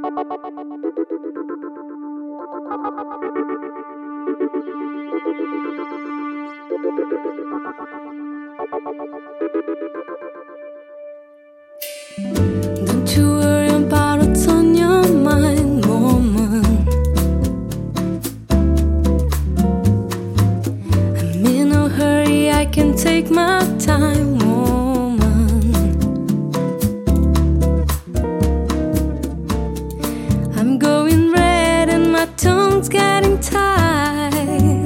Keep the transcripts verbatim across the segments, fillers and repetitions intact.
Don't you worry about what's on your mind, woman. I'm in no hurry, I can take my time, woman. I'm going red and my tongue's getting tied.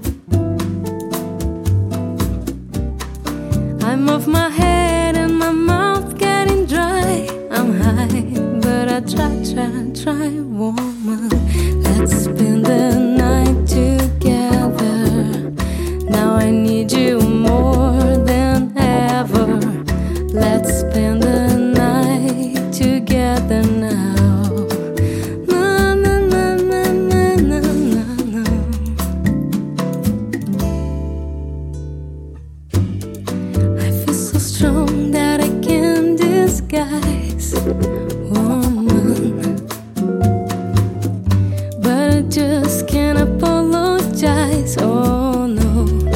I'm off my head and my mouth getting dry. I'm high, but I try, try, try, woman. Let's spend the night together. Now I need you more than ever. Let's spend the night together now. Na, na, na, na, na, na, na, na. I feel so strong that I can't disguise, woman. But I just can't apologize, oh no.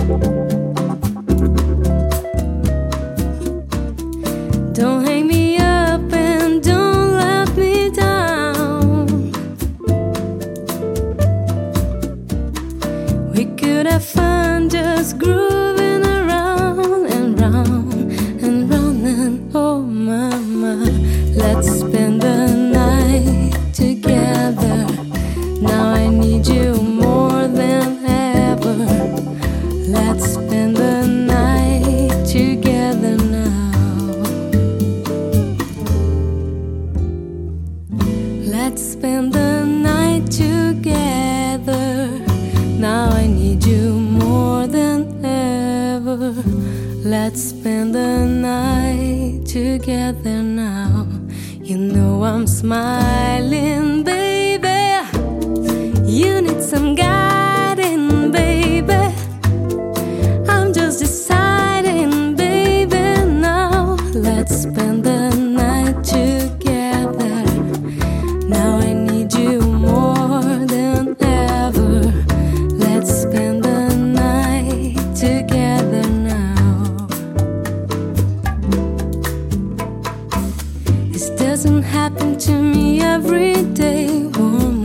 Don't hang me up and don't let me down. We could have fun just grooving around and round and round and oh mama. Let's spend the night together. Now I need you more than ever. Let's spend the night together now. Let's spend the night together. Now I need you more than ever. Let's spend the night together now. You know I'm smiling, baby. You need some guiding, baby. I'm just deciding, baby, now. Let's spend the night together. Now I need you more than ever. Let's spend the night together now. This doesn't happen to me every day, woman.